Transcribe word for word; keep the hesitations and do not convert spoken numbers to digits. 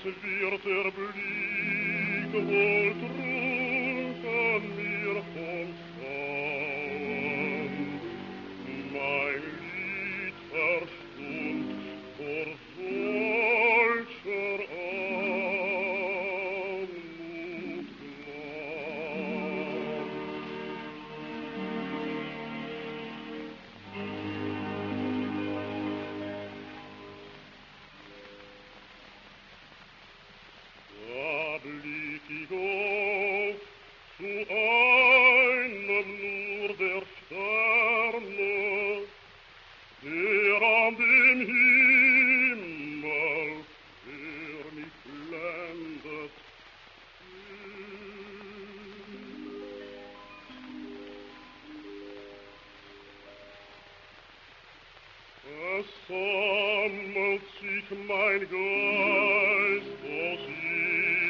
wird der Blick wohl trunken mir vom Schauen. Mein Lied verstummt vor solcher Anmut gleich. Da blick ich auf zu einem nur der Sterne, der an dem Himmel, der mich blendet, es sammelt sich mein Geist aus